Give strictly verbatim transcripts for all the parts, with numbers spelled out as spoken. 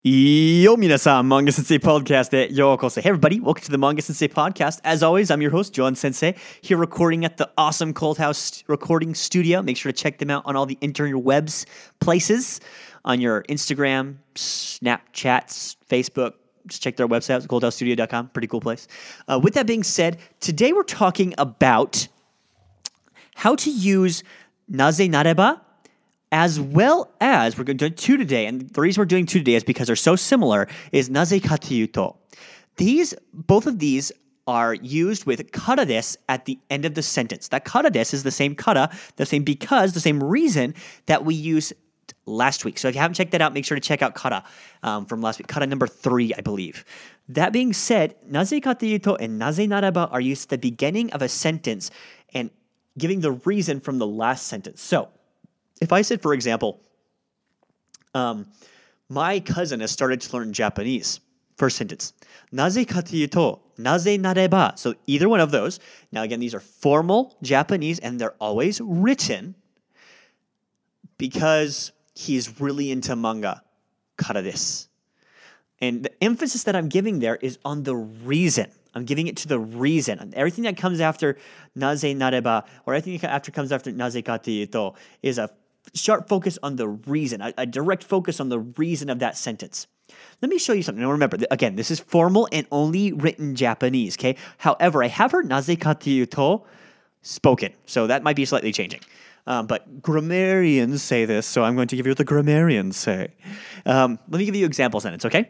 Yo, minasan, Manga Sensei Podcast at Yokoso. Hey, everybody, welcome to the Manga Sensei Podcast. As always, I'm your host, John Sensei, here recording at the awesome Cold House recording studio. Make sure to check them out on all the interwebs places, on your Instagram, Snapchats, Facebook. Just check their website, cold house studio dot com. Pretty cool place. Uh, with that being said, today we're talking about how to use naze nareba, as well as, we're going to do two today, and the reason we're doing two today is because they're so similar, is naze ka to yuto. These, both of these are used with kara desu at the end of the sentence. That kara desu is the same kara, the same because, the same reason that we used last week. So if you haven't checked that out, make sure to check out kara um, from last week, kara number three, I believe. That being said, naze ka to yuto and naze nareba are used at the beginning of a sentence and giving the reason from the last sentence. So, if I said, for example, um, my cousin has started to learn Japanese, first sentence, naze ka to yuto, naze nareba. So either one of those. Now again, these are formal Japanese and they're always written because he's really into manga, kara desu. And the emphasis that I'm giving there is on the reason. I'm giving it to the reason. And everything that comes after naze nareba, or everything that after comes after naze ka to yuto, is a sharp focus on the reason, a, a direct focus on the reason of that sentence. Let me show you something. Now remember, again, this is formal and only written Japanese, okay? However, I have heard naze ka to yuto spoken, so that might be slightly changing. Um, but grammarians say this, so I'm going to give you what the grammarians say. Um, let me give you an example sentence, okay?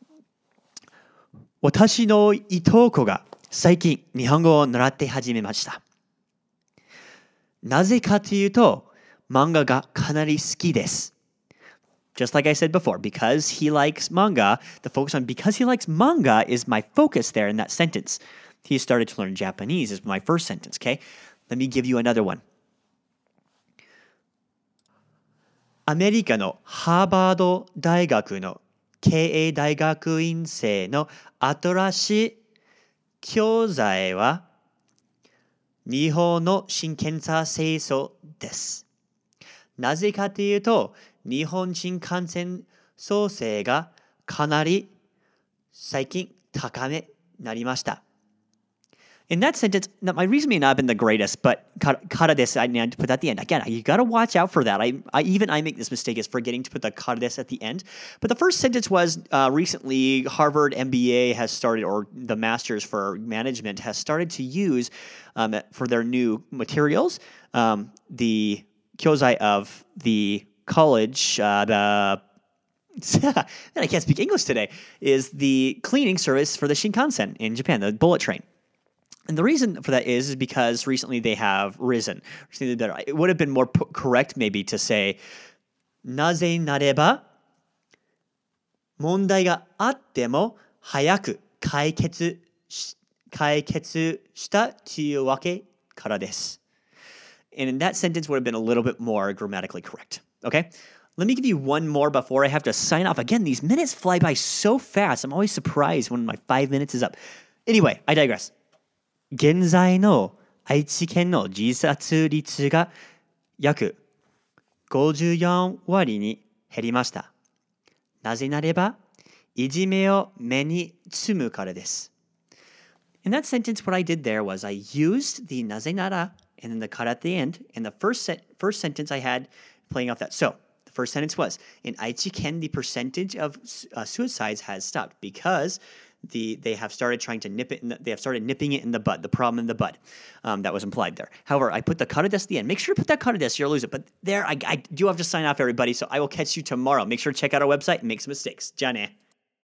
私のいとこが最近日本語を習って始めました。なぜかというと、manga ga kanari suki desu. Just like I said before, because he likes manga, the focus on because he likes manga is my focus there in that sentence. He started to learn Japanese is my first sentence, okay? Let me give you another one. アメリカのハーバード大学の経営大学院生の新しい教材は日本の真剣さ清楚です。なぜかというと、日本新幹線創生がかなり最近高めになりました。In that sentence, now my reason may not have been the greatest, but kara desu, I need to put that at the end. Again, you got to watch out for that. I, I even I make this mistake is forgetting to put the kara desu at the end. But the first sentence was uh, recently Harvard M B A has started, or the Masters for Management has started to use um, for their new materials um, the kyozai of the college, uh, the I can't speak English today, is the cleaning service for the Shinkansen in Japan, the bullet train. And the reason for that is, is because recently they have risen. It would have been more p- correct maybe to say, なぜなれば問題があっても早く解決し、解決したというわけからです。And in that sentence would have been a little bit more grammatically correct. Okay? Let me give you one more before I have to sign off. Again, these minutes fly by so fast. I'm always surprised when my five minutes is up. Anyway, I digress. 現在の愛知県の自殺率が約ごじゅうよんわりに減りました。なぜなれば、いじめを目につむからです。In that sentence, what I did there was I used the なぜなら and then the kara at the end. And the first set, first sentence I had playing off that. So, the first sentence was, in Aichi-ken, the percentage of uh, suicides has stopped because the they have started trying to nip it in the, they have started nipping it in the bud, the problem in the bud. Um, that was implied there. However, I put the kara desu at the end. Make sure to put that kara desu, you'll lose it. But there, I, I do have to sign off, everybody, so I will catch you tomorrow. Make sure to check out our website and make some mistakes. Ja ne.